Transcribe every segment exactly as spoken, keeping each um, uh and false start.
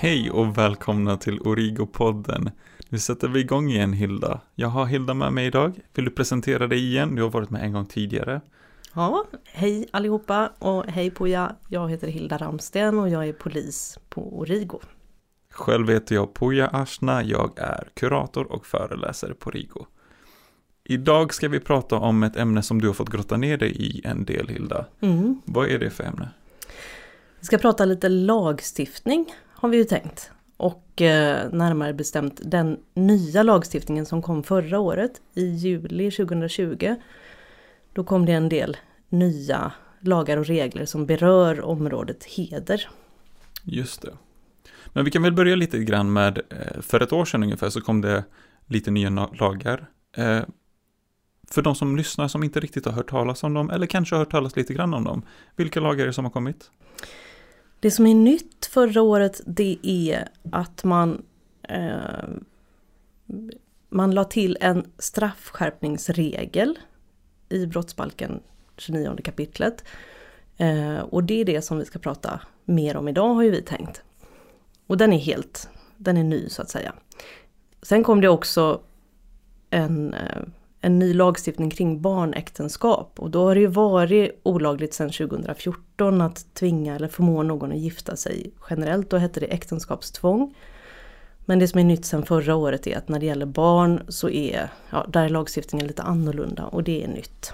Hej och välkomna till Origo-podden. Nu sätter vi igång igen, Hilda. Jag har Hilda med mig idag. Vill du presentera dig igen? Du har varit med en gång tidigare. Ja, hej allihopa och hej Puja. Jag heter Hilda Ramsten och jag är polis på Origo. Själv heter jag Puja Ashna. Jag är kurator och föreläsare på Origo. Idag ska vi prata om ett ämne som du har fått grotta ner dig i en del, Hilda. Mm. Vad är det för ämne? Vi ska prata lite lagstiftning har vi ju tänkt. Och eh, närmare bestämt den nya lagstiftningen som kom förra året i juli tjugohundratjugo. Då kom det en del nya lagar och regler som berör området heder. Just det. Men vi kan väl börja lite grann med, för ett år sedan ungefär så kom det lite nya lagar. Eh, för de som lyssnar som inte riktigt har hört talas om dem, eller kanske har hört talas lite grann om dem. Vilka lagar är det som har kommit? Det som är nytt förra året, det är att man, eh, man la till en straffskärpningsregel i brottsbalken tjugonionde kapitlet. Eh, och det är det som vi ska prata mer om idag, har ju vi tänkt. Och den är helt, den är ny så att säga. Sen kom det också en, en ny lagstiftning kring barnäktenskap. Och då har det ju varit olagligt sedan tjugohundrafjorton att tvinga eller förmå någon att gifta sig. Generellt då hette det äktenskapstvång. Men det som är nytt sedan förra året är att när det gäller barn så är, ja, där är lagstiftningen lite annorlunda och det är nytt.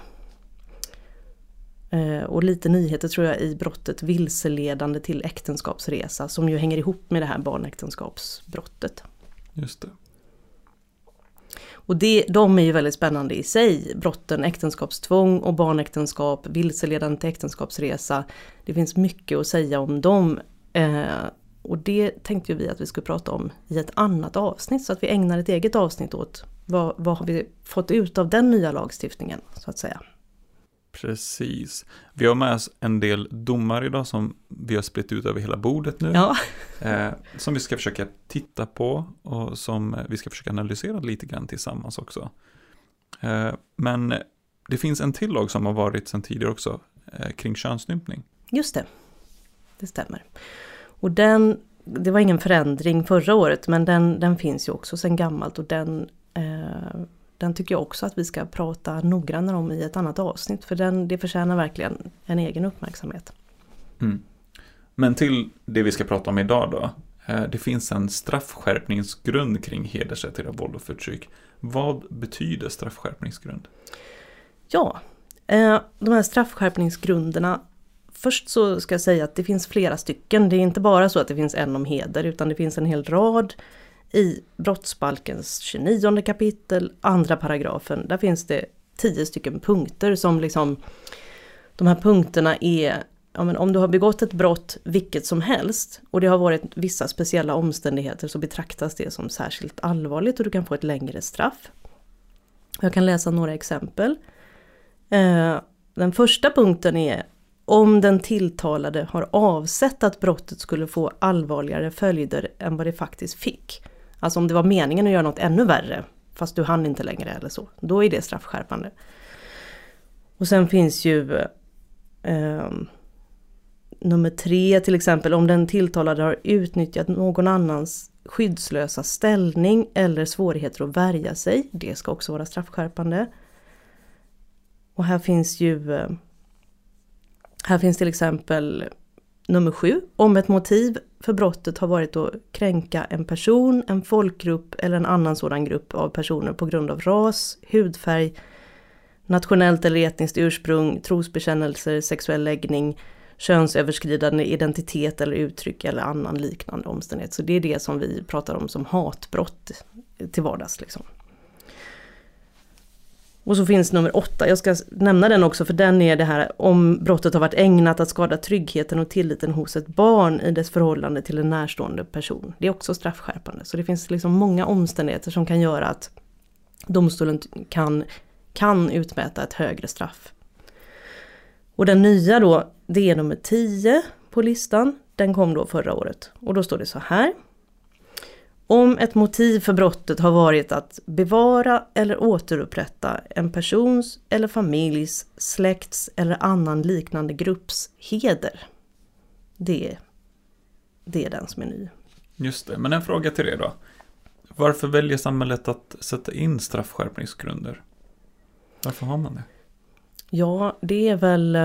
Och lite nyheter tror jag i brottet vilseledande till äktenskapsresa som ju hänger ihop med det här barnäktenskapsbrottet. Just det. Och det, de är ju väldigt spännande i sig. Brotten äktenskapstvång och barnäktenskap, vilseledande till äktenskapsresa. Det finns mycket att säga om dem. Eh, och det tänkte ju vi att vi skulle prata om i ett annat avsnitt. Så att vi ägnar ett eget avsnitt åt vad, vad har vi fått ut av den nya lagstiftningen så att säga. Precis. Vi har med oss en del domar idag som vi har spritt ut över hela bordet nu. Ja. Eh, som vi ska försöka titta på och som vi ska försöka analysera lite grann tillsammans också. Eh, men det finns en till lag som har varit sedan tidigare också eh, kring könsstympning. Just det. Det stämmer. Och den, det var ingen förändring förra året men den, den finns ju också sedan gammalt och den... Eh, Den tycker jag också att vi ska prata noggrannare om i ett annat avsnitt. För den, det förtjänar verkligen en egen uppmärksamhet. Mm. Men till det vi ska prata om idag då. Det finns en straffskärpningsgrund kring hedersrelaterat våld och förtryck. Vad betyder straffskärpningsgrund? Ja, de här straffskärpningsgrunderna. Först så ska jag säga att det finns flera stycken. Det är inte bara så att det finns en om heder utan det finns en hel rad. I brottsbalkens tjugonionde kapitel, andra paragrafen, där finns det tio stycken punkter som liksom, de här punkterna är, ja men om du har begått ett brott vilket som helst och det har varit vissa speciella omständigheter så betraktas det som särskilt allvarligt och du kan få ett längre straff. Jag kan läsa några exempel. Den första punkten är om den tilltalade har avsett att brottet skulle få allvarligare följder än vad det faktiskt fick. Alltså om det var meningen att göra något ännu värre, fast du hann inte längre eller så. Då är det straffskärpande. Och sen finns ju eh, nummer tre till exempel. Om den tilltalade har utnyttjat någon annans skyddslösa ställning eller svårigheter att värja sig. Det ska också vara straffskärpande. Och här finns ju... Eh, här finns till exempel... Nummer sju, om ett motiv för brottet har varit att kränka en person, en folkgrupp eller en annan sådan grupp av personer på grund av ras, hudfärg, nationellt eller etniskt ursprung, trosbekännelser, sexuell läggning, könsöverskridande identitet eller uttryck eller annan liknande omständighet. Så det är det som vi pratar om som hatbrott till vardags liksom. Och så finns nummer åtta, jag ska nämna den också för den är det här om brottet har varit ägnat att skada tryggheten och tilliten hos ett barn i dess förhållande till en närstående person. Det är också straffskärpande så det finns liksom många omständigheter som kan göra att domstolen kan, kan utmäta ett högre straff. Och den nya då, det är nummer tio på listan, den kom då förra året och då står det så här. Om ett motiv för brottet har varit att bevara eller återupprätta en persons eller familjs, släkts eller annan liknande grupps heder. Det, det är den som är ny. Just det, men en fråga till det då. Varför väljer samhället att sätta in straffskärpningsgrunder? Varför har man det? Ja, det är väl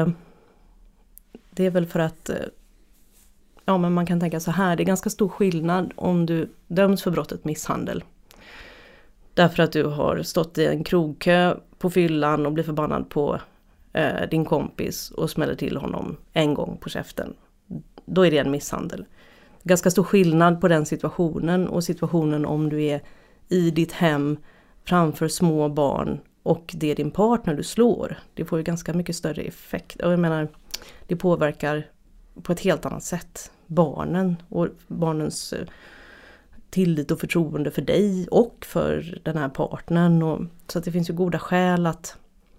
det är väl för att ja, men man kan tänka så här, det är ganska stor skillnad om du döms för brottet misshandel. Därför att du har stått i en krogkö på fyllan och blir förbannad på eh, din kompis och smäller till honom en gång på käften. Då är det en misshandel. Ganska stor skillnad på den situationen och situationen om du är i ditt hem framför små barn och det är din partner du slår. Det får ju ganska mycket större effekt. Och jag menar, det påverkar på ett helt annat sätt barnen och barnens tillit och förtroende för dig och för den här partnern. Och, så att det finns ju goda skäl att,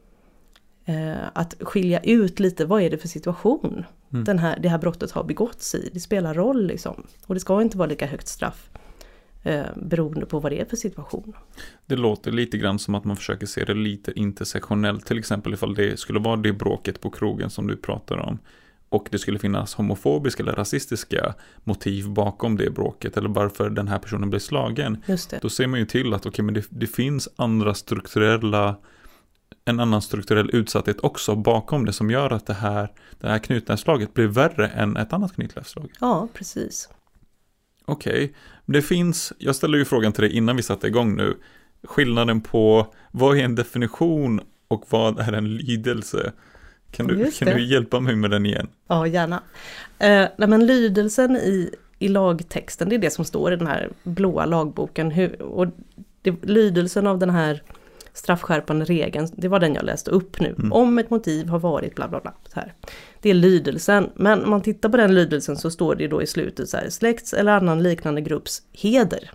eh, att skilja ut lite, vad är det för situation mm. den här, det här brottet har begåtts i. Det spelar roll liksom. Och det ska inte vara lika högt straff eh, beroende på vad det är för situation. Det låter lite grann som att man försöker se det lite intersektionellt. Till exempel ifall det skulle vara det bråket på krogen som du pratar om. Och det skulle finnas homofobiska eller rasistiska motiv bakom det bråket. Eller varför den här personen blir slagen. Just det. Då ser man ju till att okay, men det, det finns andra strukturella, en annan strukturell utsatthet också bakom det. Som gör att det här, det här knytnävsslaget blir värre än ett annat knytnävsslag. Ja, precis. Okej, okay. Det finns, jag ställer ju frågan till dig innan vi satte igång nu. Skillnaden på vad är en definition och vad är en lydelse? Kan du, kan du hjälpa mig med den igen? Ja, gärna. Eh, nej, men lydelsen i, i lagtexten, det är det som står i den här blåa lagboken. Hur, och det, lydelsen av den här straffskärpande regeln, det var den jag läste upp nu. Mm. Om ett motiv har varit bla bla bla. Så här. Det är lydelsen. Men om man tittar på den lydelsen så står det då i slutet så här, släkts eller annan liknande grupps heder.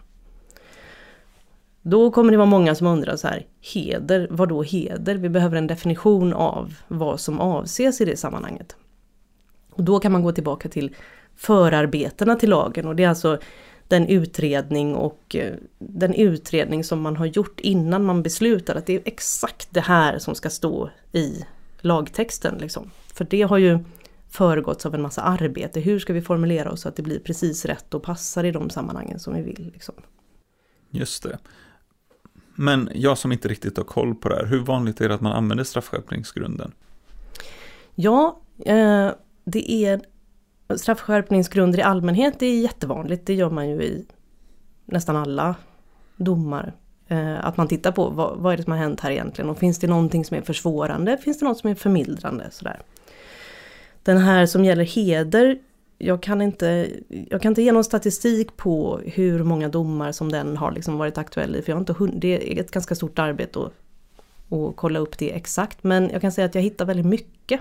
Då kommer det vara många som undrar så här, heder, vad då heder? Vi behöver en definition av vad som avses i det sammanhanget. Och då kan man gå tillbaka till förarbetena till lagen och det är alltså den utredning och den utredning som man har gjort innan man beslutar att det är exakt det här som ska stå i lagtexten liksom. För det har ju föregåtts av en massa arbete. Hur ska vi formulera oss så att det blir precis rätt och passar i de sammanhangen som vi vill liksom. Just det. Men jag som inte riktigt har koll på det här, hur vanligt är det att man använder straffskärpningsgrunden? Ja, eh, det är straffskärpningsgrunder i allmänhet, det är jättevanligt. Det gör man ju i nästan alla domar. Eh, att man tittar på vad, vad är det som har hänt här egentligen och finns det någonting som är försvårande, finns det något som är förmildrande sådär. Den här som gäller heder, Jag kan, inte, jag kan inte ge någon statistik på hur många domar som den har liksom varit aktuell i. För jag har inte hund, det är ett ganska stort arbete att, att kolla upp det exakt. Men jag kan säga att jag hittar väldigt mycket.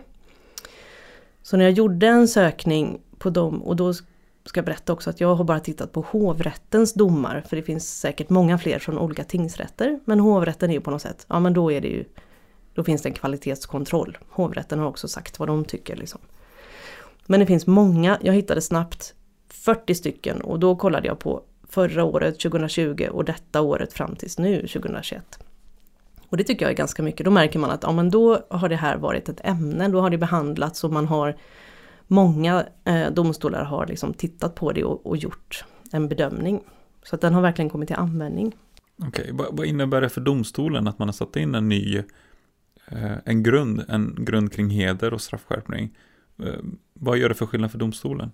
Så när jag gjorde en sökning på dem, och då ska jag berätta också att jag har bara tittat på hovrättens domar. För det finns säkert många fler från olika tingsrätter. Men hovrätten är ju på något sätt, ja men då är det ju, då finns det en kvalitetskontroll. Hovrätten har också sagt vad de tycker liksom. Men det finns många, jag hittade snabbt fyrtio stycken och då kollade jag på förra året tjugohundratjugo och detta året fram tills nu tjugohundratjugoett. Och det tycker jag är ganska mycket. Då märker man att ja, men då har det här varit ett ämne, då har det behandlats och man har, många eh, domstolar har liksom tittat på det och, och gjort en bedömning. Så att den har verkligen kommit till användning. Okej, okay. Vad innebär det för domstolen att man har satt in en ny, eh, en grund, en grund kring heder och straffskärpning? Vad gör det för skillnad för domstolen?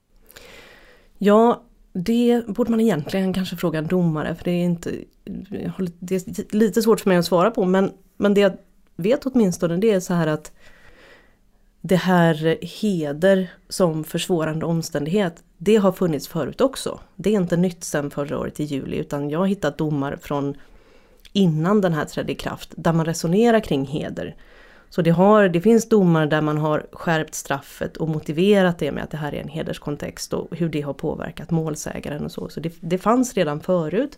Ja, det borde man egentligen kanske fråga en domare. För det är, inte, det är lite svårt för mig att svara på. Men, men det jag vet åtminstone det är så här att det här heder som försvårande omständighet, det har funnits förut också. Det är inte nytt sedan förra året i juli. Utan jag har hittat domar från innan den här trädde i kraft. Där man resonerar kring heder. Så det, har, det finns domar där man har skärpt straffet och motiverat det med att det här är en hederskontext och hur det har påverkat målsägaren och så. Så det, det fanns redan förut.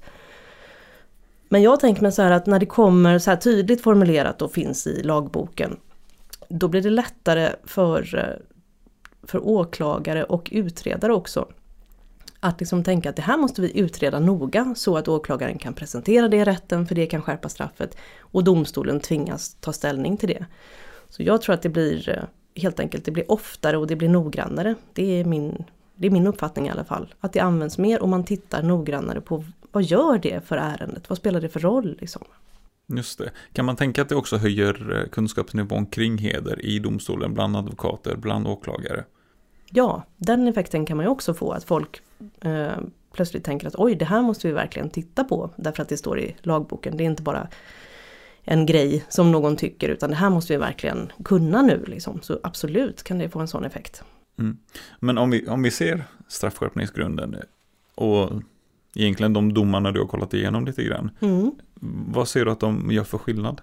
Men jag tänker mig så här att när det kommer så här tydligt formulerat och finns i lagboken, då blir det lättare för, för åklagare och utredare också att liksom tänka att det här måste vi utreda noga så att åklagaren kan presentera det i rätten, för det kan skärpa straffet och domstolen tvingas ta ställning till det. Så jag tror att det blir helt enkelt, det blir oftare och det blir noggrannare. Det är min det är min uppfattning i alla fall, att det används mer och man tittar noggrannare på vad gör det för ärendet, vad spelar det för roll liksom. Just det. Kan man tänka att det också höjer kunskapsnivån kring heder i domstolen bland advokater, bland åklagare? Ja, den effekten kan man ju också få, att folk eh, plötsligt tänker att oj, det här måste vi verkligen titta på, därför att det står i lagboken. Det är inte bara en grej som någon tycker, utan det här måste vi verkligen kunna nu liksom. Så absolut kan det få en sån effekt. Mm. Men om vi, om vi ser straffskärpningsgrunden och egentligen de domarna du har kollat igenom lite grann, mm. vad ser du att de gör för skillnad?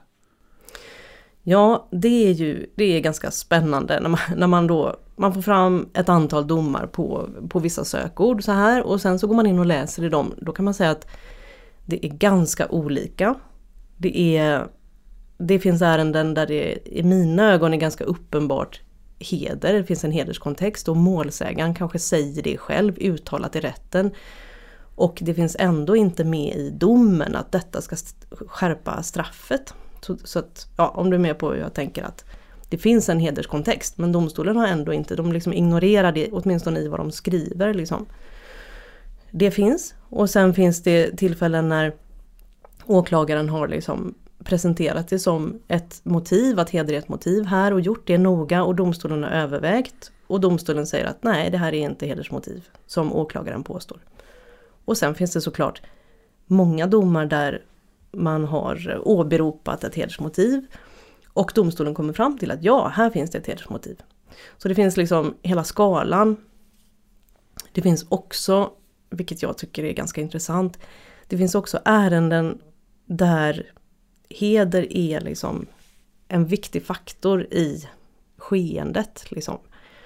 Ja, det är ju det är ganska spännande när man, när man då man får fram ett antal domar på, på vissa sökord så här, och sen så går man in och läser i dem. Då kan man säga att det är ganska olika. Det är det finns ärenden där det i mina ögon är ganska uppenbart heder. Det finns en hederskontext och målsägaren kanske säger det själv uttalat i rätten. Och det finns ändå inte med i domen att detta ska skärpa straffet. Så, så att, ja, om du är med på hur jag tänker att det finns en hederskontext, men domstolen har ändå inte, de liksom ignorerar det åtminstone i vad de skriver liksom. Det finns, och sen finns det tillfällen när åklagaren har liksom presenterat det som ett motiv, att heder är ett motiv här, och gjort det noga, och domstolen har övervägt, och domstolen säger att nej, det här är inte hedersmotiv som åklagaren påstår. Och sen finns det såklart många domar där man har åberopat ett hedersmotiv och domstolen kommer fram till att ja, här finns det ett hedersmotiv. Så det finns liksom hela skalan. Det finns också, vilket jag tycker är ganska intressant, det finns också ärenden där heder är liksom en viktig faktor i skeendet liksom.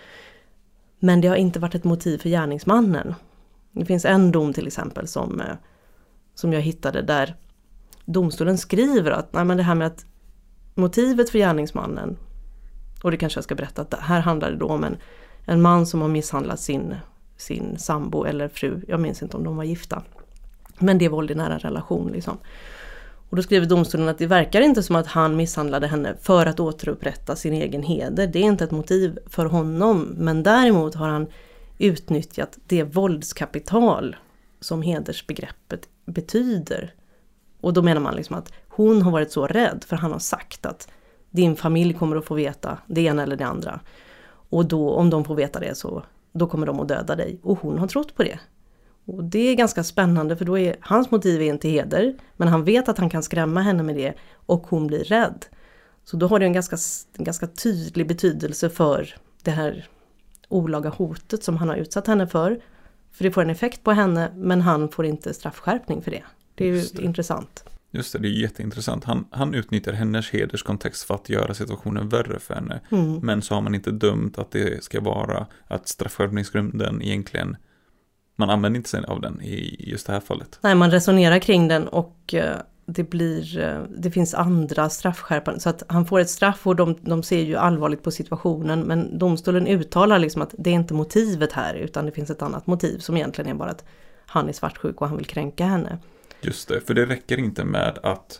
Men det har inte varit ett motiv för gärningsmannen. Det finns en dom till exempel som, som jag hittade där domstolen skriver att nej, men det här med att motivet för gärningsmannen, och det kanske jag ska berätta, att här handlar det då om en, en man som har misshandlat sin, sin sambo eller fru, jag minns inte om de var gifta, men det är våld i nära relation liksom. Och då skriver domstolen att det verkar inte som att han misshandlade henne för att återupprätta sin egen heder, det är inte ett motiv för honom, men däremot har han utnyttjat det våldskapital som hedersbegreppet betyder. Och då menar man liksom att hon har varit så rädd, för han har sagt att din familj kommer att få veta det ena eller det andra. Och då, om de får veta det, så då kommer de att döda dig. Och hon har trott på det. Och det är ganska spännande, för då är hans motiv är inte heder, men han vet att han kan skrämma henne med det, och hon blir rädd. Så då har det en ganska, en ganska tydlig betydelse för det här olaga hotet som han har utsatt henne för. För det får en effekt på henne, men han får inte straffskärpning för det. Det är ju det. Intressant. Just det, det är jätteintressant. Han, han utnyttjar hennes hederskontext för att göra situationen värre för henne. Mm. Men så har man inte dömt att det ska vara att straffskärpningsgrunden egentligen, man använder inte sig av den i just det här fallet. Nej, man resonerar kring den, och det blir, det finns andra straffskärpande. Så att han får ett straff, och de, de ser ju allvarligt på situationen, men domstolen uttalar liksom att det är inte motivet här, utan det finns ett annat motiv som egentligen är bara att han är svartsjuk och han vill kränka henne. Just det, för det räcker inte med att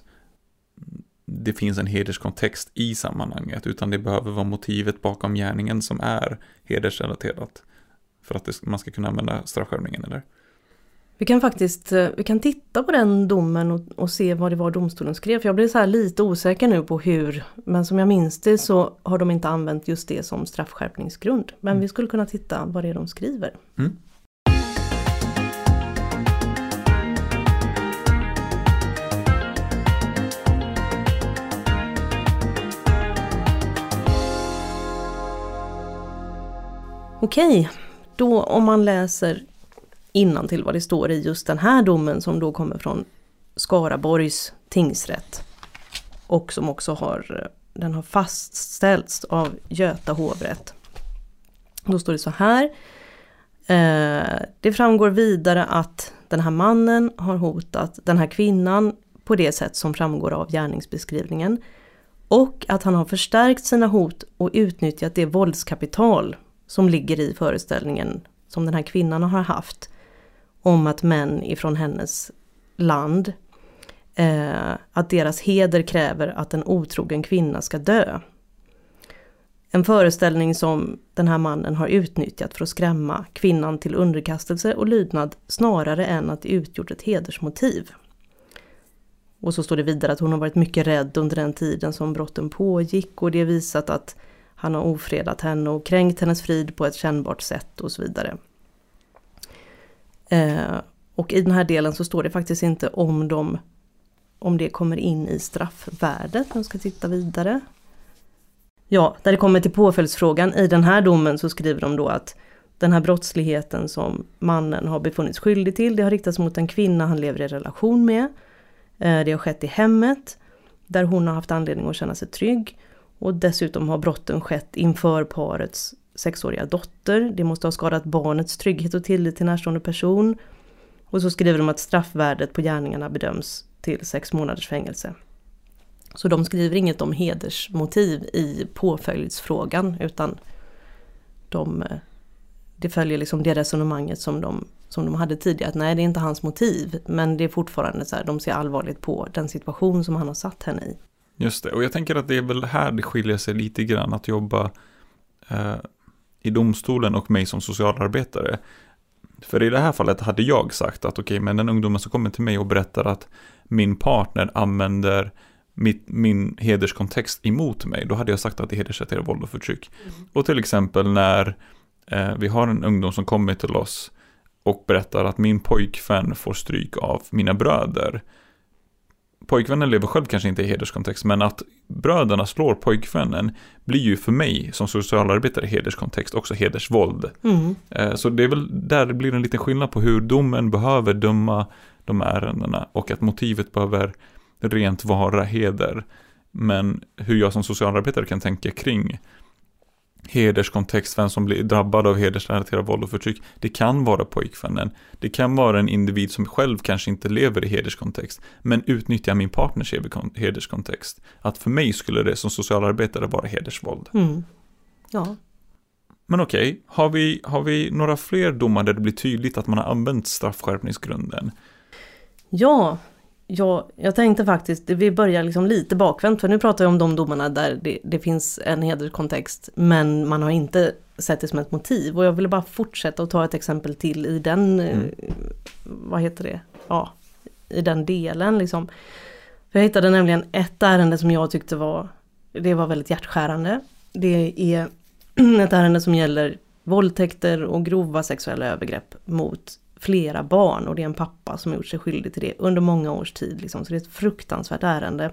det finns en hederskontext i sammanhanget, utan det behöver vara motivet bakom gärningen som är hedersrelaterat för att det, man ska kunna använda straffskärpningen, eller? Vi kan faktiskt vi kan titta på den domen och, och se vad det var domstolen skrev. För jag blir så här lite osäker nu på hur, men som jag minns det så har de inte använt just det som straffskärpningsgrund. Men mm. vi skulle kunna titta vad det är de skriver. Mm. Okej, då om man läser innantill vad det står i just den här domen som då kommer från Skaraborgs tingsrätt och som också har, den har fastställts av Göta hovrätt. Då står det så här: eh, det framgår vidare att den här mannen har hotat den här kvinnan på det sätt som framgår av gärningsbeskrivningen, och att han har förstärkt sina hot och utnyttjat det våldskapital som ligger i föreställningen som den här kvinnan har haft om att män ifrån hennes land, eh, att deras heder kräver att en otrogen kvinna ska dö. En föreställning som den här mannen har utnyttjat för att skrämma kvinnan till underkastelse och lydnad snarare än att det utgjort ett hedersmotiv. Och så står det vidare att hon har varit mycket rädd under den tiden som brotten pågick, och det är visat att han har ofredat henne och kränkt hennes frid på ett kännbart sätt och så vidare. Eh, och i den här delen så står det faktiskt inte om, de, om det kommer in i straffvärdet. Jag ska titta vidare. Ja, där det kommer till påföljdsfrågan i den här domen så skriver de då att den här brottsligheten som mannen har befunnits skyldig till, det har riktats mot en kvinna han lever i relation med. Det har skett i hemmet där hon har haft anledning att känna sig trygg, och dessutom har brotten skett inför parets sexåriga dotter. Det måste ha skadat barnets trygghet och tillit till närstående person. Och så skriver de att straffvärdet på gärningarna bedöms till sex månaders fängelse. Så de skriver inget om hedersmotiv i påföljdsfrågan, utan de, det följer liksom det resonemanget som de, som de hade tidigare. Att nej, det är inte hans motiv, men det är fortfarande så här, de ser allvarligt på den situation som han har satt henne i. Just det, och jag tänker att det är väl här det skiljer sig lite grann att jobba eh, i domstolen och mig som socialarbetare. För i det här fallet hade jag sagt att okej, okay, men den ungdomen som kommer till mig och berättar att min partner använder mitt, min hederskontext emot mig, då hade jag sagt att det är hedersrelaterat våld och förtryck. Mm. Och till exempel när eh, vi har en ungdom som kommer till oss och berättar att min pojkvän får stryk av mina bröder. Pojkvännen lever själv kanske inte i hederskontext, men att bröderna slår pojkvännen blir ju för mig som socialarbetare i hederskontext också hedersvåld. Mm. Så det är väl där det blir en liten skillnad på hur domen behöver döma de ärendena och att motivet behöver rent vara heder. Men hur jag som socialarbetare kan tänka kring hederskontext, vem som blir drabbad av hedersrelaterat våld och förtryck, det kan vara pojkvännen. Det kan vara en individ som själv kanske inte lever i hederskontext, men utnyttjar min partners hederskontext. Att för mig skulle det som socialarbetare vara hedersvåld. Mm. Ja. Men okej, okay, har vi, har vi några fler domar där det blir tydligt att man har använt straffskärpningsgrunden? Ja, Ja, jag tänkte faktiskt, vi börjar liksom lite bakvänt, för nu pratar jag om de domarna där det, det finns en hederskontext, men man har inte sett det som ett motiv. Och jag ville bara fortsätta och ta ett exempel till i den, mm. vad heter det? Ja, i den delen liksom. För jag hittade nämligen ett ärende som jag tyckte var, det var väldigt hjärtskärande. Det är ett ärende som gäller våldtäkter och grova sexuella övergrepp mot flera barn, och det är en pappa som har gjort sig skyldig till det under många års tid liksom. Så det är ett fruktansvärt ärende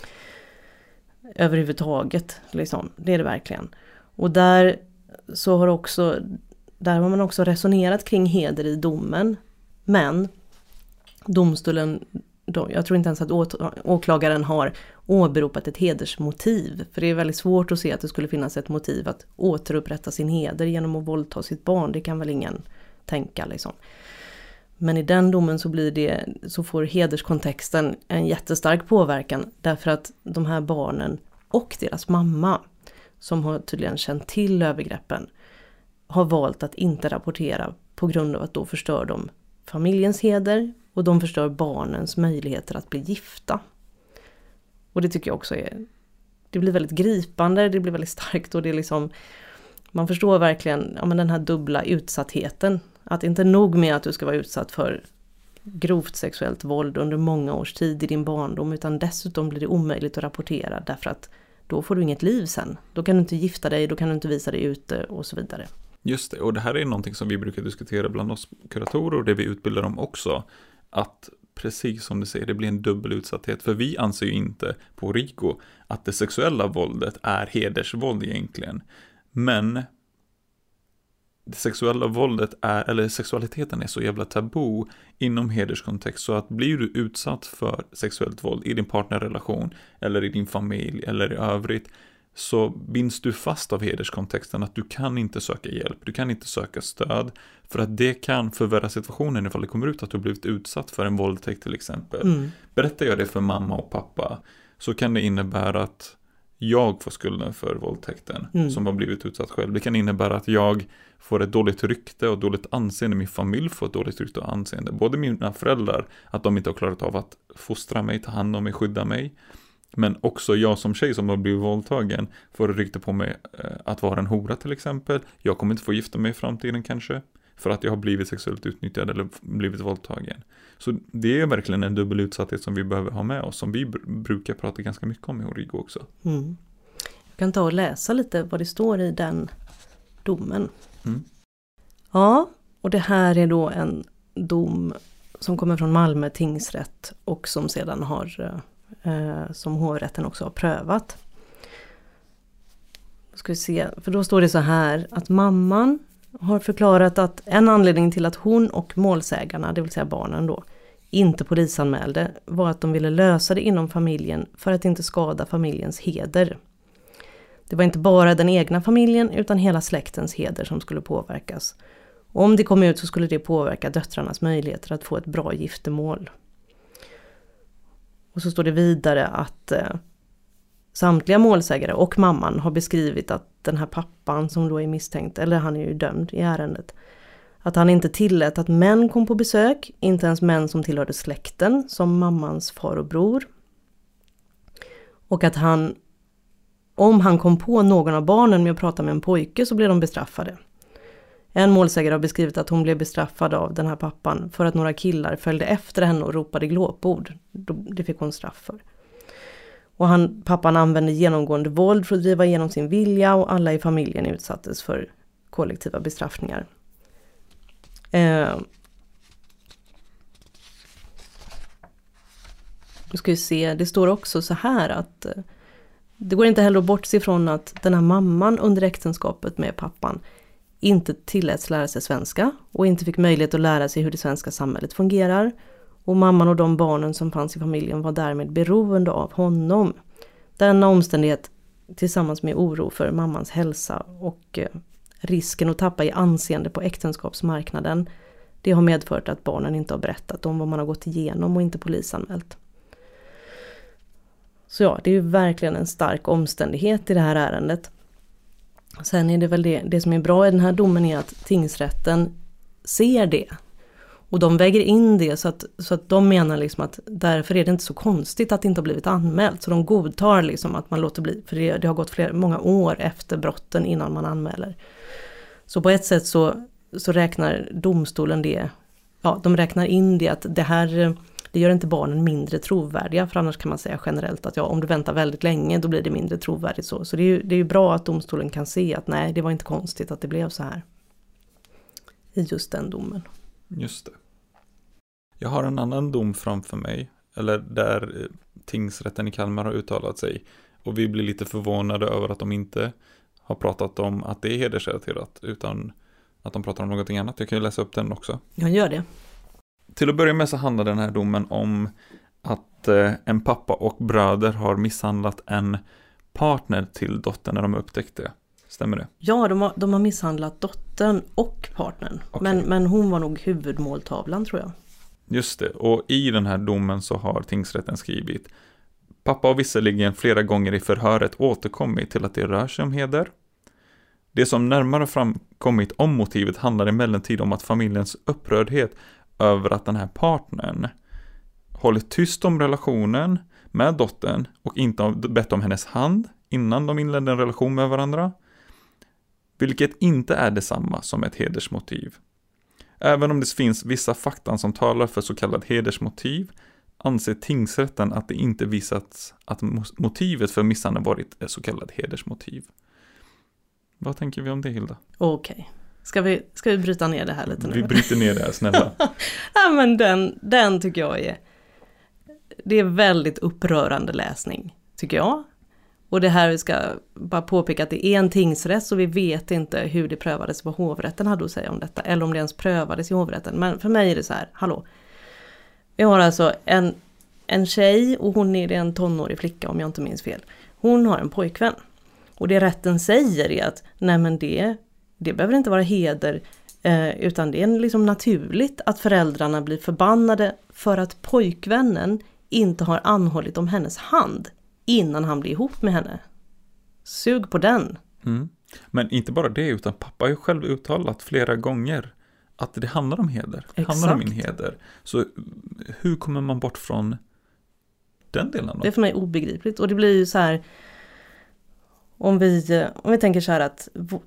överhuvudtaget liksom. Det är det verkligen. Och där så har också där har man också resonerat kring heder i domen, men domstolen då, jag tror inte ens att åklagaren har åberopat ett hedersmotiv, för det är väldigt svårt att se att det skulle finnas ett motiv att återupprätta sin heder genom att våldta sitt barn. Det kan väl ingen tänka liksom. Men i den domen så blir det, så får hederskontexten en jättestark påverkan, därför att de här barnen och deras mamma, som har tydligen känt till övergreppen, har valt att inte rapportera på grund av att då förstör de familjens heder och de förstör barnens möjligheter att bli gifta. Och det tycker jag också är, det blir väldigt gripande, det blir väldigt starkt, och det är liksom, man förstår verkligen ja, men den här dubbla utsattheten. Att inte nog med att du ska vara utsatt för grovt sexuellt våld under många års tid i din barndom, utan dessutom blir det omöjligt att rapportera, därför att då får du inget liv sen. Då kan du inte gifta dig, då kan du inte visa dig ute och så vidare. Just det, och det här är någonting som vi brukar diskutera bland oss kuratorer, och det vi utbildar dem också, att precis som du säger, det blir en dubbel utsatthet. För vi anser ju inte på RIKO att det sexuella våldet är hedersvåld egentligen. Men det sexuella våldet är, eller sexualiteten är så jävla tabu inom hederskontext, så att blir du utsatt för sexuellt våld i din partnerrelation eller i din familj eller i övrigt, så binds du fast av hederskontexten att du kan inte söka hjälp, du kan inte söka stöd, för att det kan förvärra situationen ifall det kommer ut att du har blivit utsatt för en våldtäkt till exempel. Mm. Berättar jag det för mamma och pappa, så kan det innebära att jag får skulden för våldtäkten mm. som har blivit utsatt själv. Det kan innebära att jag får ett dåligt rykte och dåligt anseende. Min familj får ett dåligt rykte och anseende. Både mina föräldrar, att de inte har klarat av att fostra mig, ta hand om mig, skydda mig. Men också jag som tjej som har blivit våldtagen får rykte på mig eh, att vara en hora till exempel. Jag kommer inte få gifta mig i framtiden kanske. För att jag har blivit sexuellt utnyttjad eller blivit våldtagen. Så det är verkligen en dubbel utsatthet som vi behöver ha med oss. Som vi br- brukar prata ganska mycket om i Origo också. Mm. Jag kan ta och läsa lite vad det står i den domen. Mm. Ja, och det här är då en dom som kommer från Malmö tingsrätt. Och som sedan har, eh, som hovrätten också har prövat. Då ska vi se, för då står det så här att mamman har förklarat att en anledning till att hon och målsägarna, det vill säga barnen då, inte polisanmälde var att de ville lösa det inom familjen för att inte skada familjens heder. Det var inte bara den egna familjen utan hela släktens heder som skulle påverkas. Och om det kom ut så skulle det påverka döttrarnas möjligheter att få ett bra giftermål. Och så står det vidare att eh, samtliga målsägare och mamman har beskrivit att den här pappan som då är misstänkt, eller han är ju dömd i ärendet, att han inte tillät att män kom på besök, inte ens män som tillhörde släkten, som mammans far och bror. Och att han, om han kom på någon av barnen med att prata med en pojke så blev de bestraffade. En målsägare har beskrivit att hon blev bestraffad av den här pappan för att några killar följde efter henne och ropade glåpord. Det fick hon straff för. Och han, pappan använde genomgående våld för att driva igenom sin vilja och alla i familjen utsattes för kollektiva bestraffningar. Eh, nu ska vi se, det står också så här att eh, det går inte heller att bortse ifrån att den här mamman under äktenskapet med pappan inte tilläts lära sig svenska och inte fick möjlighet att lära sig hur det svenska samhället fungerar. Och mamman och de barnen som fanns i familjen var därmed beroende av honom. Denna omständighet tillsammans med oro för mammans hälsa och eh, risken att tappa i anseende på äktenskapsmarknaden, det har medfört att barnen inte har berättat om vad man har gått igenom och inte polisanmält. Så ja, det är ju verkligen en stark omständighet i det här ärendet. Sen är det väl det, det som är bra i den här domen är att tingsrätten ser det. Och de väger in det så att, så att de menar liksom att därför är det inte så konstigt att det inte har blivit anmält. Så de godtar liksom att man låter bli, för det, det har gått flera, många år efter brotten innan man anmäler. Så på ett sätt så, så räknar domstolen det, ja de räknar in det att det här, det gör inte barnen mindre trovärdiga. För annars kan man säga generellt att ja, om du väntar väldigt länge då blir det mindre trovärdigt så. Så det är ju, det är ju bra att domstolen kan se att nej, det var inte konstigt att det blev så här. I just den domen. Just det. Jag har en annan dom framför mig, eller där tingsrätten i Kalmar har uttalat sig. Och vi blir lite förvånade över att de inte har pratat om att det är hedersrelaterat, utan att de pratar om någonting annat. Jag kan ju läsa upp den också. Jag gör det. Till att börja med så handlar den här domen om att eh, en pappa och bröder har misshandlat en partner till dottern när de upptäckte. Stämmer det? Ja, de har, de har misshandlat dottern och partnern. Okay. Men, men hon var nog huvudmåltavlan tror jag. Just det, och i den här domen så har tingsrätten skrivit: pappa har visserligen flera gånger i förhöret återkommit till att det rör sig om heder. Det som närmare framkommit om motivet handlar emellertid om att familjens upprördhet över att den här partnern hållit tyst om relationen med dottern och inte har bett om hennes hand innan de inledde en relation med varandra. Vilket inte är detsamma som ett hedersmotiv. Även om det finns vissa fakta som talar för så kallad hedersmotiv anser tingsrätten att det inte visats att motivet för misshandeln varit ett så kallat hedersmotiv. Vad tänker vi om det, Hilda? Okej. Okay. Ska vi, ska vi bryta ner det här lite nu? Vi bryter ner det här, snälla. Ja, men den, den tycker jag är... Det är väldigt upprörande läsning, tycker jag. Och det här vi ska bara påpeka att det är en tingsrätt så vi vet inte hur det prövades, vad hovrätten hade att säga om detta. Eller om det ens prövades i hovrätten. Men för mig är det så här, hallå. Vi har alltså en, en tjej och hon är en tonårig flicka om jag inte minns fel. Hon har en pojkvän. Och det rätten säger är att nej men det, det behöver inte vara heder eh, utan det är liksom naturligt att föräldrarna blir förbannade för att pojkvännen inte har anhållit om hennes hand innan han blir ihop med henne. Sug på den. Mm. Men inte bara det, utan pappa har ju själv uttalat flera gånger att det handlar om heder. Det handlar om min heder. Så hur kommer man bort från den delen då? Det är för mig obegripligt. Och det blir ju så här, om vi, om vi tänker så här att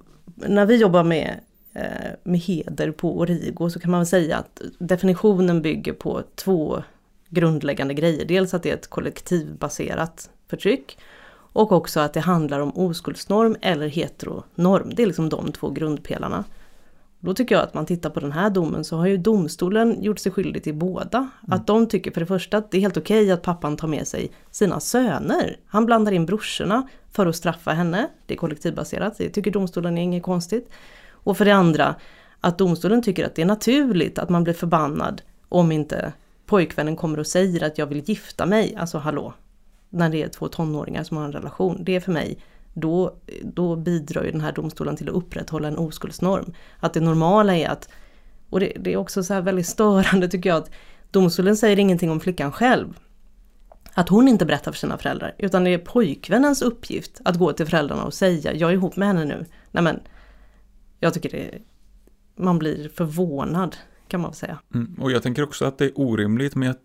när vi jobbar med, med heder på Origo så kan man väl säga att definitionen bygger på två grundläggande grejer. Dels att det är ett kollektivbaserat förtryck och också att det handlar om oskuldsnorm eller heteronorm. Det är liksom de två grundpelarna. Då tycker jag att man tittar på den här domen så har ju domstolen gjort sig skyldig till båda. Mm. Att de tycker för det första att det är helt okej att pappan tar med sig sina söner. Han blandar in brorsorna för att straffa henne. Det är kollektivbaserat, det tycker domstolen är inget konstigt. Och för det andra att domstolen tycker att det är naturligt att man blir förbannad om inte pojkvännen kommer och säger att jag vill gifta mig. Alltså hallå, när det är två tonåringar som har en relation. Det är för mig... Då, då bidrar ju den här domstolen till att upprätthålla en oskuldsnorm. Att det normala är att, och det, det är också så här väldigt störande tycker jag, att domstolen säger ingenting om flickan själv. Att hon inte berättar för sina föräldrar, utan det är pojkvännens uppgift att gå till föräldrarna och säga, jag är ihop med henne nu. Nej men, jag tycker det, man blir förvånad kan man säga. Mm, och jag tänker också att det är orimligt, men jag,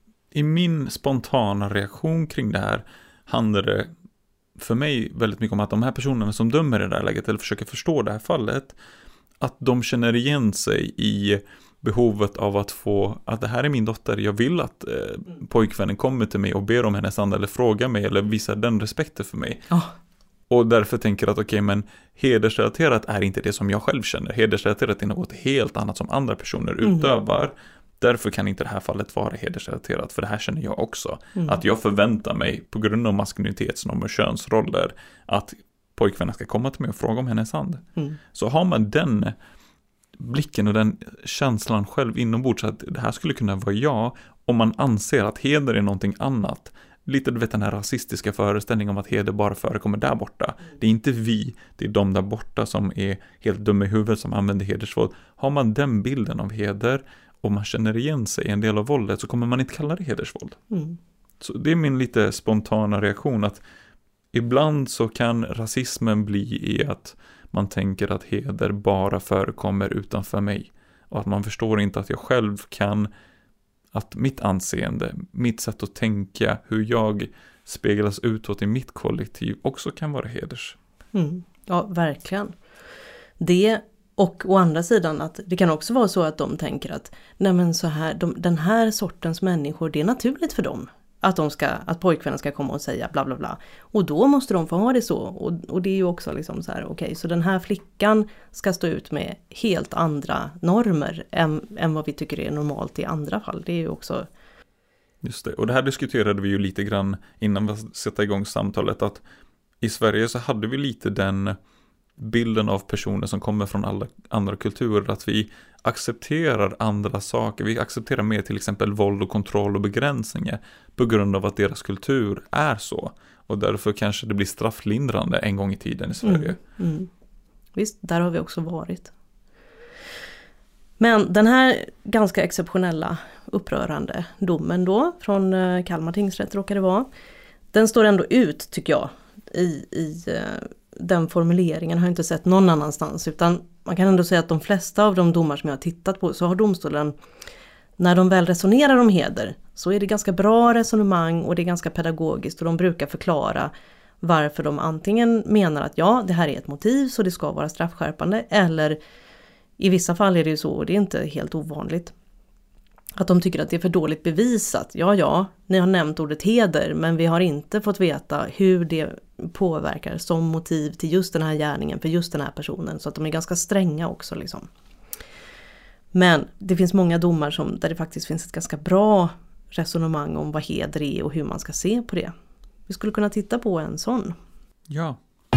i min spontana reaktion kring det här handlar det för mig väldigt mycket om att de här personerna som dömer i det här läget eller försöker förstå det här fallet, att de känner igen sig i behovet av att få, att det här är min dotter, jag vill att eh, pojkvännen kommer till mig och ber om hennes hand eller frågar mig eller visar den respekten för mig. Oh. Och därför tänker att okej, okay, men hedersrelaterat är inte det som jag själv känner. Hedersrelaterat är något helt annat som andra personer mm. utövar. Därför kan inte det här fallet vara hedersrelaterat, för det här känner jag också. Mm. Att jag förväntar mig på grund av maskulinitetsnormer och könsroller att pojkvännen ska komma till mig och fråga om hennes hand. Mm. Så har man den blicken och den känslan själv inombords att det här skulle kunna vara jag, om man anser att heder är någonting annat. Lite, du vet, den här rasistiska föreställningen om att heder bara förekommer där borta. Det är inte vi, det är de där borta som är helt dumma i huvudet som använder hedersvåld. Har man den bilden av heder och man känner igen sig i en del av våldet så kommer man inte kalla det hedersvåld. Mm. Så det är min lite spontana reaktion att ibland så kan rasismen bli i att man tänker att heder bara förekommer utanför mig. Och att man förstår inte att jag själv kan, att mitt anseende, mitt sätt att tänka, hur jag speglas utåt i mitt kollektiv också kan vara heders. Mm. Ja, verkligen. Det och å andra sidan att det kan också vara så att de tänker att nej men så här, de, den här sortens människor, det är naturligt för dem. Att, de ska, att pojkvännen ska komma och säga bla bla bla. Och då måste de få ha det så. Och, och det är ju också liksom så här, okej, okay, så den här flickan ska stå ut med helt andra normer än, än vad vi tycker är normalt i andra fall. Det är ju också... Just det, och det här diskuterade vi ju lite grann innan vi satte igång samtalet, att i Sverige så hade vi lite den bilden av personer som kommer från alla andra kulturer, att vi accepterar andra saker. Vi accepterar mer till exempel våld och kontroll och begränsningar på grund av att deras kultur är så. Och därför kanske det blir strafflindrande en gång i tiden i Sverige. Mm, mm. Visst, där har vi också varit. Men den här ganska exceptionella, upprörande domen då från Kalmar tingsrätt råkar det vara. Den står ändå ut, tycker jag, i, i den formuleringen har jag inte sett någon annanstans, utan man kan ändå säga att de flesta av de domar som jag har tittat på så har domstolen, när de väl resonerar om heder, så är det ganska bra resonemang och det är ganska pedagogiskt och de brukar förklara varför de antingen menar att ja, det här är ett motiv så det ska vara straffskärpande, eller i vissa fall är det ju så, och det är inte helt ovanligt, att de tycker att det är för dåligt bevisat. Ja, ja, ni har nämnt ordet heder, men vi har inte fått veta hur det påverkar som motiv till just den här gärningen för just den här personen. Så att de är ganska stränga också liksom. Men det finns många domar som, där det faktiskt finns ett ganska bra resonemang om vad heder är och hur man ska se på det. Vi skulle kunna titta på en sån. Ja.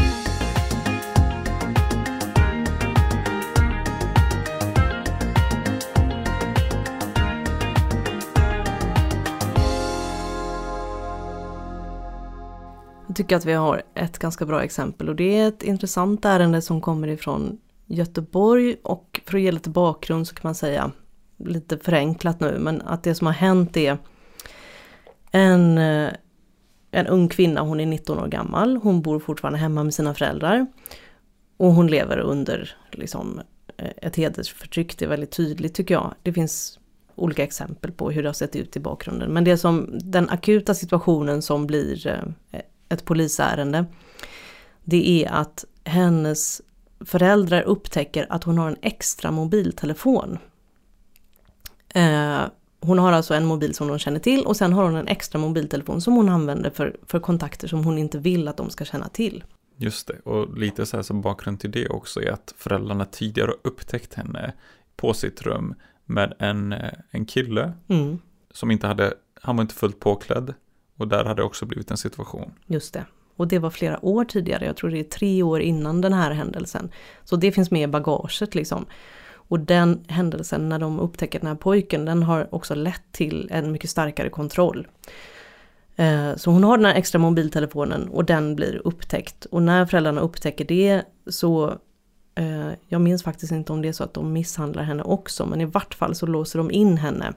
Jag tycker att vi har ett ganska bra exempel, och det är ett intressant ärende som kommer ifrån Göteborg, och för att ge lite bakgrund så kan man säga, lite förenklat nu, men att det som har hänt är en, en ung kvinna, hon är nitton år gammal, hon bor fortfarande hemma med sina föräldrar och hon lever under liksom ett hedersförtryck, det är väldigt tydligt tycker jag. Det finns olika exempel på hur det har sett ut i bakgrunden. Men det som den akuta situationen som blir eh, ett polisärende, det är att hennes föräldrar upptäcker att hon har en extra mobiltelefon. Eh, hon har alltså en mobil som de känner till och sen har hon en extra mobiltelefon som hon använder för, för kontakter som hon inte vill att de ska känna till. Just det, och lite så här som bakgrund till det också är att föräldrarna tidigare har upptäckt henne på sitt rum med en, en kille mm. som inte hade, han var inte fullt påklädd och där hade också blivit en situation. Just det. Och det var flera år tidigare, jag tror det är tre år innan den här händelsen. Så det finns med i bagaget liksom. Och den händelsen när de upptäcker den här pojken, den har också lett till en mycket starkare kontroll. Eh, så hon har den här extra mobiltelefonen och den blir upptäckt. Och när föräldrarna upptäcker det så, eh, jag minns faktiskt inte om det är så att de misshandlar henne också. Men i vart fall så låser de in henne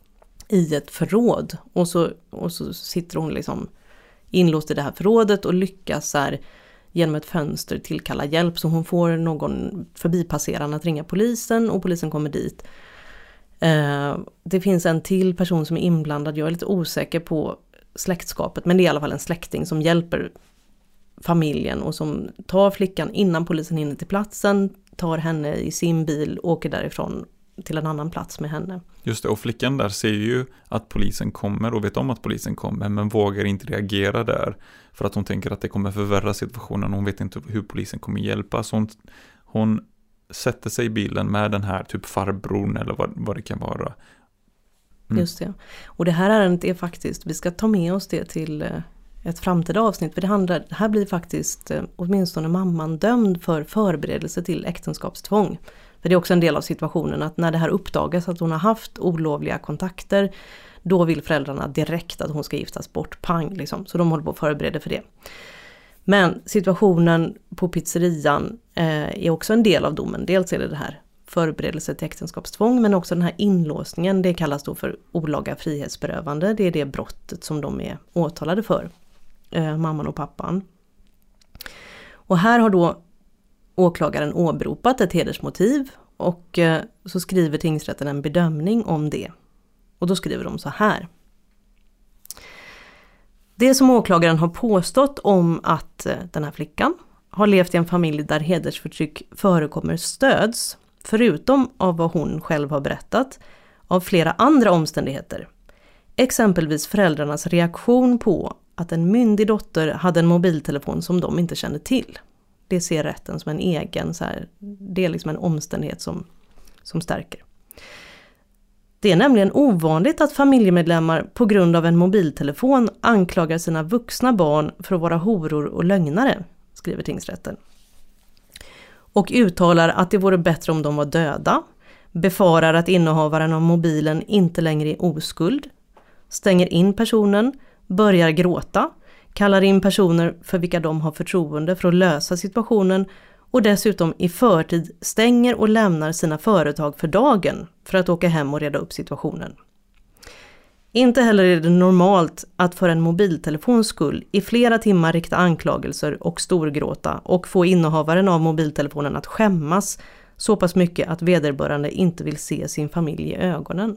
i ett förråd. Och så, och så sitter hon liksom inlåst i det här förrådet och lyckas här genom ett fönster tillkalla hjälp. Så hon får någon förbipasserande att ringa polisen och polisen kommer dit. Eh, det finns en till person som är inblandad. Jag är lite osäker på släktskapet, men det är i alla fall en släkting som hjälper familjen och som tar flickan innan polisen hinner till platsen, tar henne i sin bil och åker därifrån till en annan plats med henne. Just det, och flickan där ser ju att polisen kommer och vet om att polisen kommer men vågar inte reagera där för att hon tänker att det kommer förvärra situationen. Hon vet inte hur polisen kommer hjälpa, så hon, hon sätter sig i bilen med den här typ farbrorn eller vad, vad det kan vara. Mm. Just det. Och det här ärendet är faktiskt, vi ska ta med oss det till ett framtida avsnitt, för det handlar, här blir faktiskt åtminstone mamman dömd för förberedelse till äktenskapstvång. För det är också en del av situationen att när det här uppdagas att hon har haft olovliga kontakter, då vill föräldrarna direkt att hon ska giftas bort, pang liksom. Så de håller på att förbereda för det. Men situationen på pizzerian eh, är också en del av domen. Dels är det det här förberedelse till äktenskapstvång, men också den här inlåsningen, det kallas då för olaga frihetsberövande. Det är det brottet som de är åtalade för, eh, mamman och pappan. Och här har då åklagaren åberopat ett hedersmotiv och eh, så skriver tingsrätten en bedömning om det. Och då skriver de så här. Det som åklagaren har påstått om att eh, den här flickan har levt i en familj där hedersförtryck förekommer stöds, förutom av vad hon själv har berättat, av flera andra omständigheter. Exempelvis föräldrarnas reaktion på att en myndig dotter hade en mobiltelefon som de inte kände till. Det ser rätten som en egen, så här, det är liksom en omständighet som, som stärker. Det är nämligen ovanligt att familjemedlemmar på grund av en mobiltelefon anklagar sina vuxna barn för att vara horor och lögnare, skriver tingsrätten. Och uttalar att det vore bättre om de var döda, befarar att innehavaren av mobilen inte längre är oskuld, stänger in personen, börjar gråta, kallar in personer för vilka de har förtroende för att lösa situationen och dessutom i förtid stänger och lämnar sina företag för dagen för att åka hem och reda upp situationen. Inte heller är det normalt att för en mobiltelefons skull i flera timmar rikta anklagelser och storgråta och få innehavaren av mobiltelefonen att skämmas så pass mycket att vederbörande inte vill se sin familj i ögonen.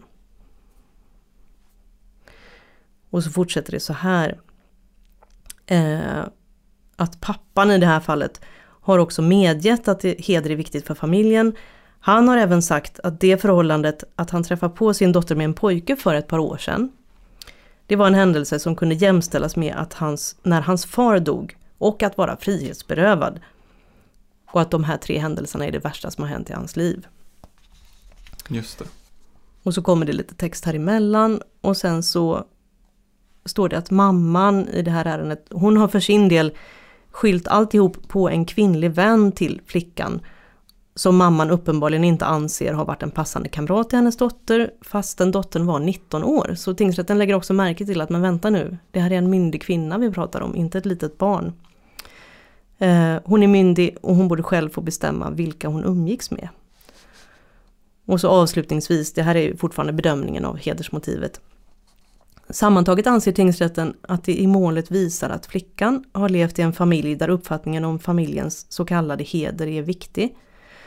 Och så fortsätter det så här. Eh, att pappan i det här fallet har också medgett att heder är viktigt för familjen. Han har även sagt att det förhållandet att han träffade på sin dotter med en pojke för ett par år sedan, det var en händelse som kunde jämställas med att hans, när hans far dog och att vara frihetsberövad. Och att de här tre händelserna är det värsta som har hänt i hans liv. Just det. Och så kommer det lite text här emellan och sen så står det att mamman i det här ärendet, hon har för sin del skylt alltihop på en kvinnlig vän till flickan som mamman uppenbarligen inte anser har varit en passande kamrat till hennes dotter fast den dottern var nitton år. Så tingsrätten lägger också märke till att men vänta nu, det här är en myndig kvinna vi pratar om, inte ett litet barn. Eh, hon är myndig och hon borde själv få bestämma vilka hon umgicks med. Och så avslutningsvis, det här är fortfarande bedömningen av hedersmotivet. Sammantaget anser tingsrätten att det i målet visar att flickan har levt i en familj där uppfattningen om familjens så kallade heder är viktig.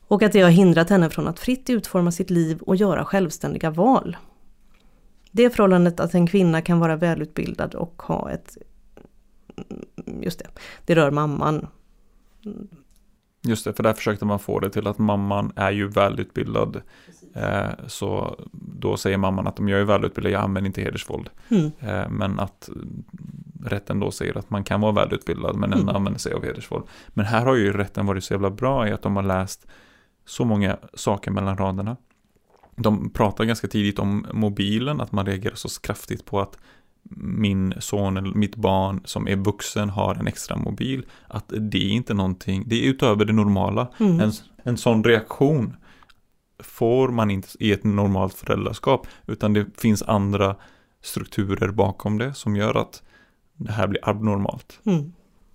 Och att det har hindrat henne från att fritt utforma sitt liv och göra självständiga val. Det förhållandet att en kvinna kan vara välutbildad och ha ett... Just det, det rör mamman. Just det, för där försökte man få det till att mamman är ju välutbildad. Eh, så då säger mamman att om jag är välutbildad, jag använder inte hedersvåld. Mm. Eh, men att rätten då säger att man kan vara välutbildad men ändå Mm. använder sig av hedersvåld. Men här har ju rätten varit så jävla bra i att de har läst så många saker mellan raderna. De pratar ganska tidigt om mobilen, att man reagerar så kraftigt på att min son eller mitt barn som är vuxen har en extra mobil. Att det är inte någonting, det är utöver det normala. Mm. En, en sån reaktion får man inte i ett normalt föräldraskap, utan det finns andra strukturer bakom det som gör att det här blir abnormalt. Mm.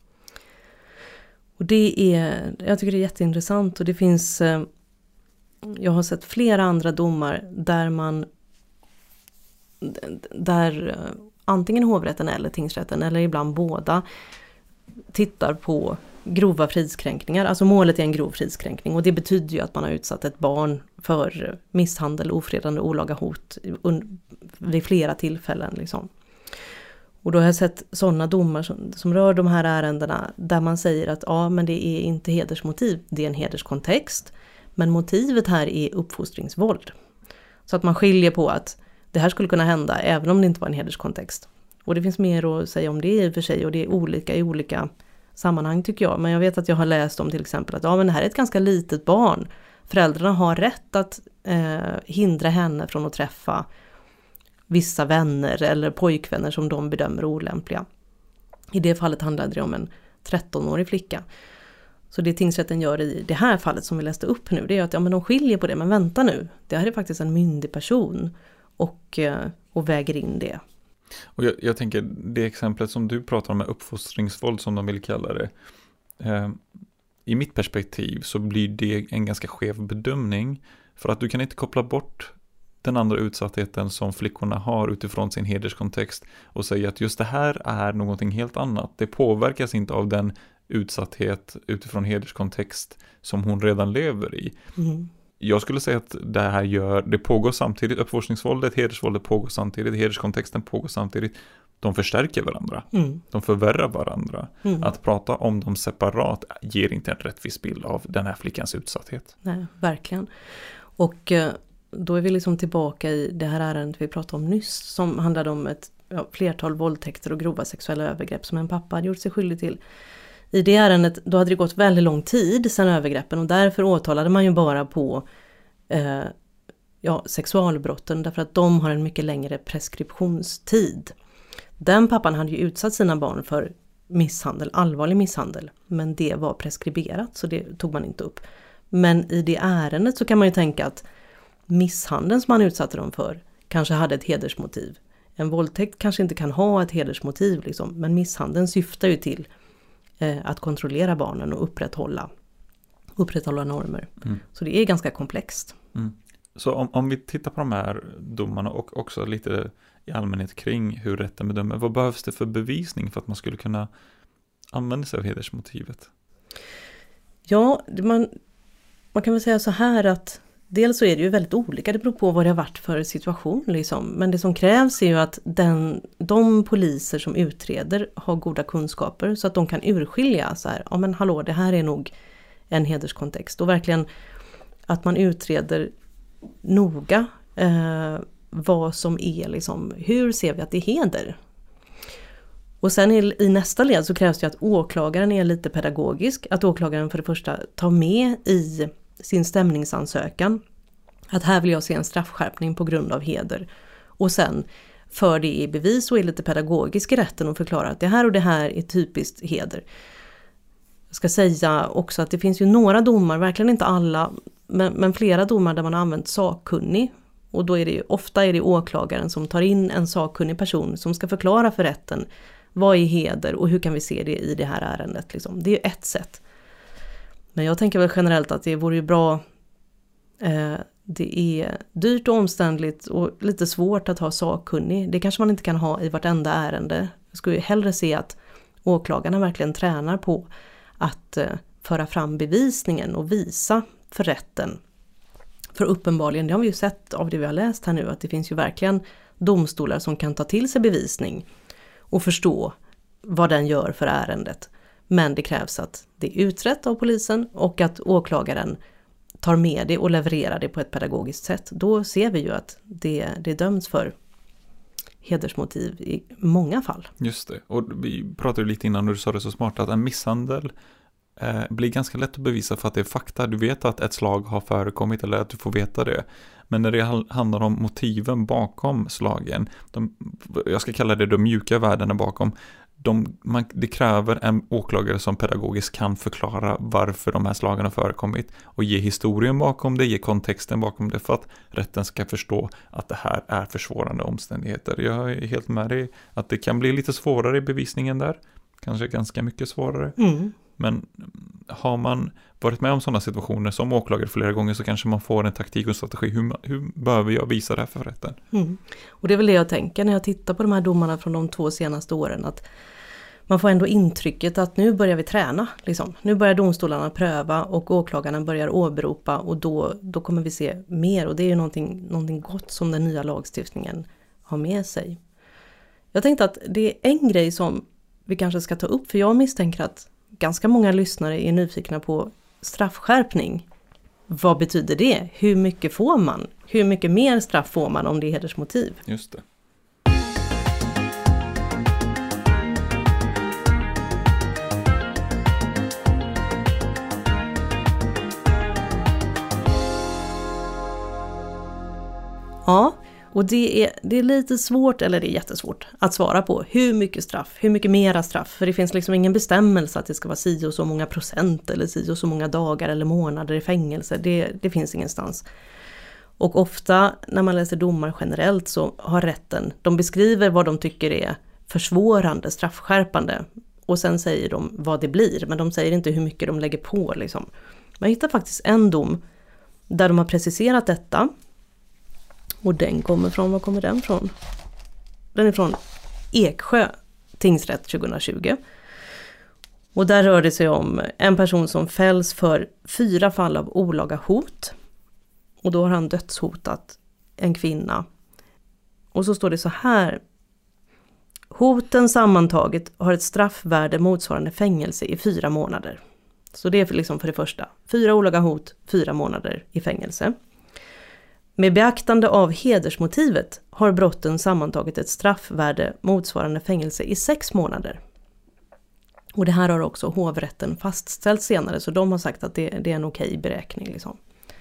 Och det är, jag tycker det är jätteintressant, och det finns, eh, jag har sett flera andra domar där man, där eh, antingen hovrätten eller tingsrätten eller ibland båda tittar på grova fridskränkningar. Alltså målet är en grov fridskränkning, och det betyder ju att man har utsatt ett barn för misshandel, ofredande, olaga hot vid flera tillfällen liksom. Och då har jag sett sådana domar som, som rör de här ärendena där man säger att ja, men det är inte hedersmotiv, det är en hederskontext, men motivet här är uppfostringsvåld. Så att man skiljer på att det här skulle kunna hända även om det inte var en hederskontext. Och det finns mer att säga om det i och för sig, och det är olika i olika sammanhang tycker jag. Men jag vet att jag har läst om till exempel att ja, men det här är ett ganska litet barn. Föräldrarna har rätt att eh, hindra henne från att träffa vissa vänner eller pojkvänner som de bedömer olämpliga. I det fallet handlade det om en trettonårig flicka. Så det tingsrätten gör i det här fallet som vi läste upp nu, det är att ja, men de skiljer på det, men vänta nu. Det här är faktiskt en myndig person och, och väger in det. Och jag, jag tänker, det exemplet som du pratar om med uppfostringsvåld som de vill kalla det. Eh, I mitt perspektiv så blir det en ganska skev bedömning. För att du kan inte koppla bort den andra utsattheten som flickorna har utifrån sin hederskontext och säga att just det här är någonting helt annat. Det påverkas inte av den utsatthet utifrån hederskontext som hon redan lever i. Mm. Jag skulle säga att det här gör, det pågår samtidigt, uppfostringsvåldet, hedersvåldet pågår samtidigt, hederskontexten pågår samtidigt. De förstärker varandra. Mm. De förvärrar varandra. Mm. Att prata om dem separat ger inte en rättvis bild av den här flickans utsatthet. Nej, verkligen. Och då är vi liksom tillbaka i det här ärendet vi pratade om nyss, som handlade om ett ja, flertal våldtäkter och grova sexuella övergrepp som en pappa hade gjort sig skyldig till. I det ärendet, då hade det gått väldigt lång tid sedan övergreppen, och därför åtalade man ju bara på eh, ja, sexualbrotten, därför att de har en mycket längre preskriptionstid. Den pappan hade ju utsatt sina barn för misshandel, allvarlig misshandel, men det var preskriberat så det tog man inte upp. Men i det ärendet så kan man ju tänka att misshandeln som man utsatte dem för kanske hade ett hedersmotiv. En våldtäkt kanske inte kan ha ett hedersmotiv liksom, men misshandeln syftar ju till eh, att kontrollera barnen och upprätthålla, upprätthålla normer. Mm. Så det är ganska komplext. Mm. Så om, om vi tittar på de här domarna och också lite i allmänhet kring hur rätten bedömer, vad behövs det för bevisning för att man skulle kunna använda sig av hedersmotivet? Ja, man, man kan väl säga så här att dels så är det ju väldigt olika, det beror på vad det har varit för situation liksom. Men det som krävs är ju att den, de poliser som utreder har goda kunskaper så att de kan urskilja så här, ja men hallå, det här är nog en hederskontext, och verkligen att man utreder noga eh, vad som är liksom, hur ser vi att det är heder? Och sen i, i nästa led så krävs det att åklagaren är lite pedagogisk, att åklagaren för det första tar med i sin stämningsansökan att här vill jag se en straffskärpning på grund av heder, och sen för det i bevis och är lite pedagogisk i rätten och förklarar att det här och det här är typiskt heder. Jag ska säga också att det finns ju några domar, verkligen inte alla, men, men flera domar där man har använt sakkunnig, och då är det ju, ofta är det åklagaren som tar in en sakkunnig person som ska förklara för rätten vad är heder och hur kan vi se det i det här ärendet liksom. Det är ju ett sätt. Men jag tänker väl generellt att det vore ju bra, eh, det är dyrt och omständligt och lite svårt att ha sakkunnig. Det kanske man inte kan ha i vartenda ärende. Jag skulle ju hellre se att åklagarna verkligen tränar på att eh, föra fram bevisningen och visa för rätten. För uppenbarligen, det har vi ju sett av det vi har läst här nu, att det finns ju verkligen domstolar som kan ta till sig bevisning och förstå vad den gör för ärendet. Men det krävs att det är utrett av polisen och att åklagaren tar med det och levererar det på ett pedagogiskt sätt. Då ser vi ju att det, det döms för hedersmotiv i många fall. Just det. Och vi pratade lite innan och du sa det så smart att en misshandel eh, blir ganska lätt att bevisa för att det är fakta. Du vet att ett slag har förekommit eller att du får veta det. Men när det handlar om motiven bakom slagen, de, jag ska kalla det de mjuka värdena bakom, de, man, det kräver en åklagare som pedagogiskt kan förklara varför de här slagen har förekommit och ge historien bakom det, ge kontexten bakom det för att rätten ska förstå att det här är försvårande omständigheter. Jag är helt med dig att det kan bli lite svårare i bevisningen där, kanske ganska mycket svårare. Mm. Men har man varit med om sådana situationer som åklagare flera gånger så kanske man får en taktik och strategi. Hur, hur behöver jag visa det här för rätten? Mm. Och det är väl det jag tänker när jag tittar på de här domarna från de två senaste åren. Att man får ändå intrycket att nu börjar vi träna. Liksom. Nu börjar domstolarna pröva och åklagarna börjar åberopa och då, då kommer vi se mer. Och det är ju någonting, någonting gott som den nya lagstiftningen har med sig. Jag tänkte att det är en grej som vi kanske ska ta upp. För jag misstänker att ganska många lyssnare är nyfikna på straffskärpning. Vad betyder det? Hur mycket får man? Hur mycket mer straff får man om det är hedersmotiv? Just det. Ja, och det är, det är lite svårt, eller det är jättesvårt att svara på. Hur mycket straff? Hur mycket mera straff? För det finns liksom ingen bestämmelse att det ska vara si och så många procent eller si och så många dagar eller månader i fängelse. Det, det finns ingenstans. Och ofta när man läser domar generellt så har rätten, de beskriver vad de tycker är försvårande, straffskärpande. Och sen säger de vad det blir, men de säger inte hur mycket de lägger på. Liksom. Man hittar faktiskt en dom där de har preciserat detta. Och den kommer från, vad kommer den från? Den är från Eksjö tingsrätt tjugohundratjugo. Och där rör det sig om en person som fälls för fyra fall av olaga hot. Och då har han dödshotat en kvinna. Och så står det så här. Hoten sammantaget har ett straffvärde motsvarande fängelse i fyra månader. Så det är liksom för det första. Fyra olaga hot, fyra månader i fängelse. Med beaktande av hedersmotivet har brotten sammantaget ett straffvärde motsvarande fängelse i sex månader. Och det här har också hovrätten fastställt senare, så de har sagt att det, det är en okej beräkning. Liksom.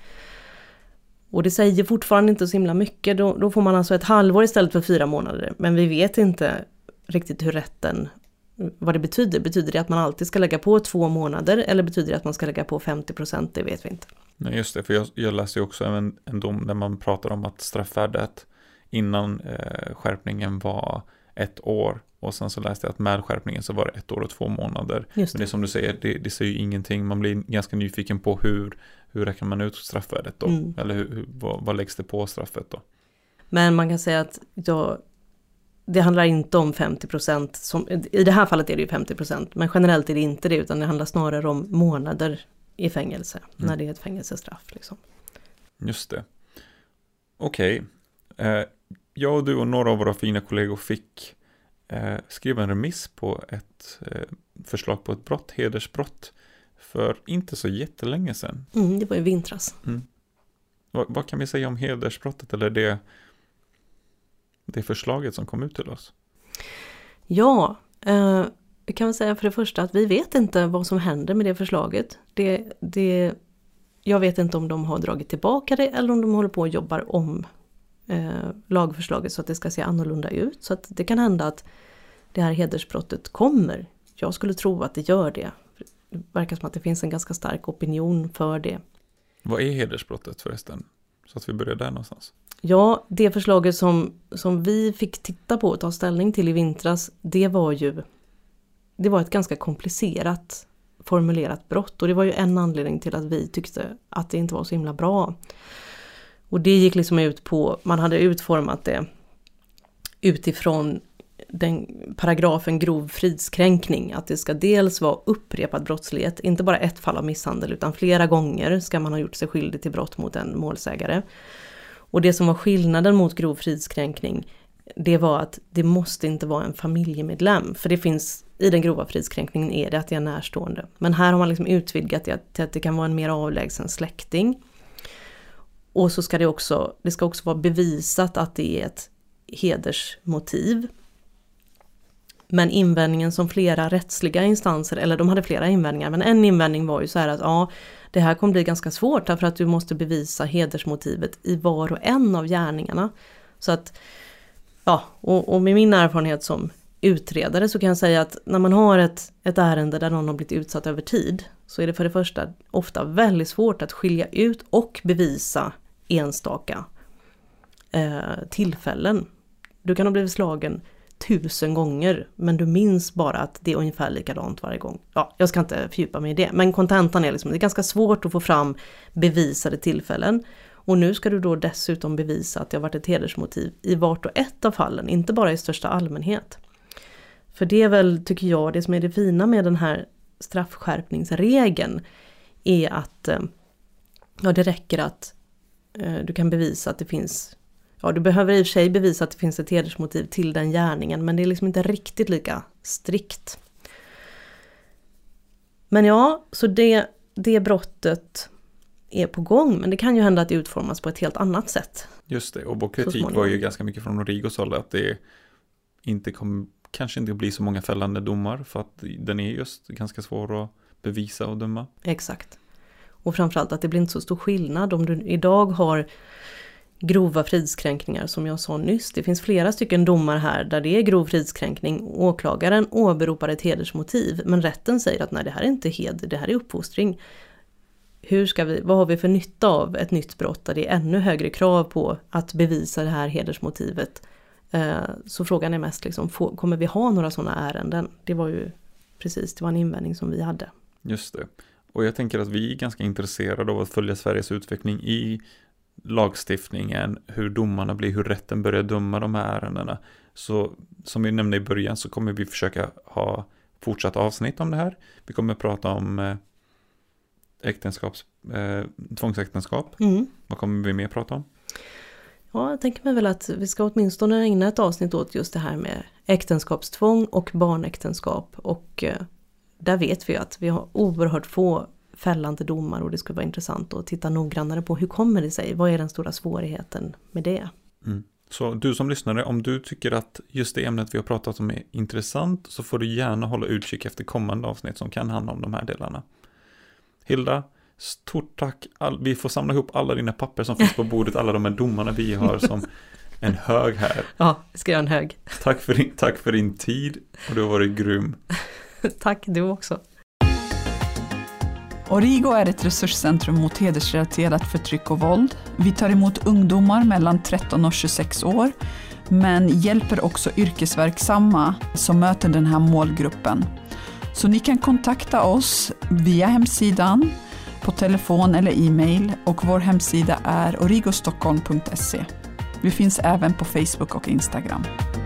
Och det säger fortfarande inte så himla mycket, då, då får man alltså ett halvår istället för fyra månader. Men vi vet inte riktigt hur rätten, vad det betyder. Betyder det att man alltid ska lägga på två månader eller betyder det att man ska lägga på femtio procent? Det vet vi inte. Nej, just det, för jag, jag läste ju också en, en dom där man pratar om att straffvärdet innan eh, skärpningen var ett år och sen så läste jag att med skärpningen så var det ett år och två månader. Just det. Men det är som du säger, det, det säger ju ingenting. Man blir ganska nyfiken på hur, hur räknar man ut straffvärdet då? Mm. Eller hur, hur, vad, vad läggs det på straffet då? Men man kan säga att ja, det handlar inte om femtio procent. Som, i det här fallet är det ju femtio procent, men generellt är det inte det, utan det handlar snarare om månader i fängelse, mm. när det är ett fängelsestraff. Liksom. Just det. Okej. Okay. Eh, jag och du och några av våra fina kollegor fick eh, skriva en remiss på ett eh, förslag på ett brott, hedersbrott, för inte så jättelänge sedan. Mm, det var ju vintras. Mm. Vad, vad kan vi säga om hedersbrottet eller det, det förslaget som kom ut till oss? Ja, eh, jag kan väl säga för det första att vi vet inte vad som händer med det förslaget. Det, det, jag vet inte om de har dragit tillbaka det eller om de håller på och jobbar om eh, lagförslaget så att det ska se annorlunda ut. Så att det kan hända att det här hedersbrottet kommer. Jag skulle tro att det gör det. Det verkar som att det finns en ganska stark opinion för det. Vad är hedersbrottet förresten? Så att vi börjar där någonstans. Ja, det förslaget som, som vi fick titta på och ta ställning till i vintras, det var ju det var ett ganska komplicerat formulerat brott. Och det var ju en anledning till att vi tyckte att det inte var så himla bra. Och det gick liksom ut på, man hade utformat det utifrån den paragrafen grov fridskränkning, att det ska dels vara upprepad brottslighet, inte bara ett fall av misshandel utan flera gånger ska man ha gjort sig skyldig till brott mot en målsägare. Och det som var skillnaden mot grov fridskränkning, det var att det måste inte vara en familjemedlem, för det finns i den grova fridskränkningen är det att det är närstående. Men här har man liksom utvidgat det till att det kan vara en mer avlägsen släkting. Och så ska det också, det ska också vara bevisat att det är ett hedersmotiv. Men invändningen som flera rättsliga instanser, eller de hade flera invändningar, men en invändning var ju så här att ja, det här kommer bli ganska svårt därför att du måste bevisa hedersmotivet i var och en av gärningarna. Så att, ja, och, och med min erfarenhet som utredare så kan jag säga att när man har ett, ett ärende där någon har blivit utsatt över tid, så är det för det första ofta väldigt svårt att skilja ut och bevisa enstaka eh, tillfällen. Du kan ha blivit slagen tusen gånger, men du minns bara att det är ungefär likadant varje gång. Ja, jag ska inte fördjupa mig i det, men kontentan är liksom, det är ganska svårt att få fram bevisade tillfällen. Och nu ska du då dessutom bevisa att det har varit ett hedersmotiv i vart och ett av fallen, inte bara i största allmänhet. För det är väl, tycker jag, det som är det fina med den här straffskärpningsregeln är att ja, det räcker att eh, du kan bevisa att det finns, ja, du behöver i och för sig bevisa att det finns ett hedersmotiv till den gärningen, men det är liksom inte riktigt lika strikt. Men ja, så det, det brottet är på gång, men det kan ju hända att det utformas på ett helt annat sätt. Just det, och vår kritik var ju ganska mycket från Origos håll att det inte kommer, kanske inte blir så många fällande domar för att den är just ganska svår att bevisa och döma. Exakt. Och framförallt att det blir inte så stor skillnad om du idag har grova fridskränkningar som jag sa nyss. Det finns flera stycken domar här där det är grov fridskränkning. Åklagaren åberopar ett hedersmotiv, men rätten säger att nej, det här är inte heder, det här är uppfostring. Hur ska vi, vad har vi för nytta av ett nytt brott där det är ännu högre krav på att bevisa det här hedersmotivet? Så frågan är mest liksom, kommer vi ha några sådana ärenden? Det var ju precis, det var en invändning som vi hade. Just det. Och jag tänker att vi är ganska intresserade av att följa Sveriges utveckling i lagstiftningen, hur domarna blir, hur rätten börjar döma de här ärendena. Så som vi nämnde i början så kommer vi försöka ha fortsatt avsnitt om det här. Vi kommer prata om äktenskaps, eh, tvångsäktenskap. Mm. Vad kommer vi mer prata om? Ja, jag tänker mig väl att vi ska åtminstone ägna ett avsnitt åt just det här med äktenskapstvång och barnäktenskap. Och eh, där vet vi att vi har oerhört få fällande domar och det skulle vara intressant att titta noggrannare på hur kommer det sig? Vad är den stora svårigheten med det? Mm. Så du som lyssnare, om du tycker att just det ämnet vi har pratat om är intressant så får du gärna hålla utkik efter kommande avsnitt som kan handla om de här delarna. Hilda, stort tack. All, vi får samla ihop alla dina papper som finns på bordet, alla de här domarna vi har som en hög här. Ja, vi ska göra en hög. Tack för din, tack för din tid och du har varit grym. Tack, du också. Origo är ett resurscentrum mot hedersrelaterat förtryck och våld. Vi tar emot ungdomar mellan tretton och tjugosex år, men hjälper också yrkesverksamma som möter den här målgruppen. Så ni kan kontakta oss via hemsidan, på telefon eller e-mail, och vår hemsida är origostockholm punkt se. Vi finns även på Facebook och Instagram.